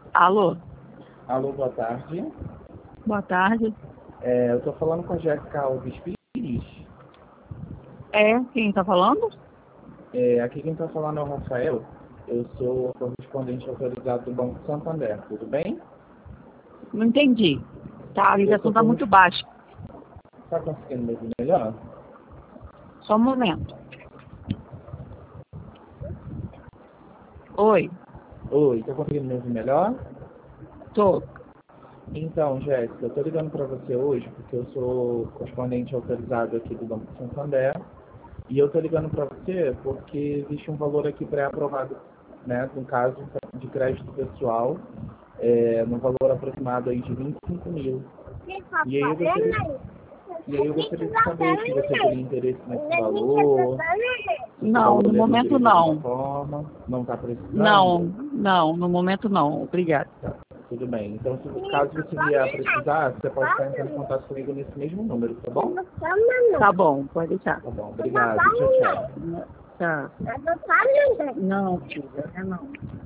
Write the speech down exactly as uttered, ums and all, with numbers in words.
Alô? Alô, boa tarde. Boa tarde. É, eu estou falando com a Jéssica Alves Pires. É, quem tá falando? É, aqui quem está falando é o Rafael. Eu sou correspondente autorizado do Banco Santander, tudo bem? Não entendi. Tá, a Eu ligação sou tá muito corres... baixa. Está conseguindo me ouvir melhor? Só um momento. Oi, Oi, está conseguindo me ouvir melhor? tô. Então, Jéssica, eu estou ligando para você hoje porque eu sou correspondente autorizado aqui do Banco Santander. E eu estou ligando para você porque existe um valor aqui pré-aprovado, né, no caso de crédito pessoal, é, no valor aproximado aí de vinte e cinco mil. E aí eu gostaria, e aí eu gostaria de saber se você teria interesse nesse valor, se esse Não, valor no lhe momento ajudaria de alguma não. forma. Não está Não, precisando? não, no momento não. Obrigada. Tá, tudo bem. Então, se, caso você vier a precisar, você pode estar entrando em contato comigo nesse mesmo número, tá bom? Tá bom, pode deixar. Tá bom, obrigado. Tchau, tchau. Tá. Não, filha, é não.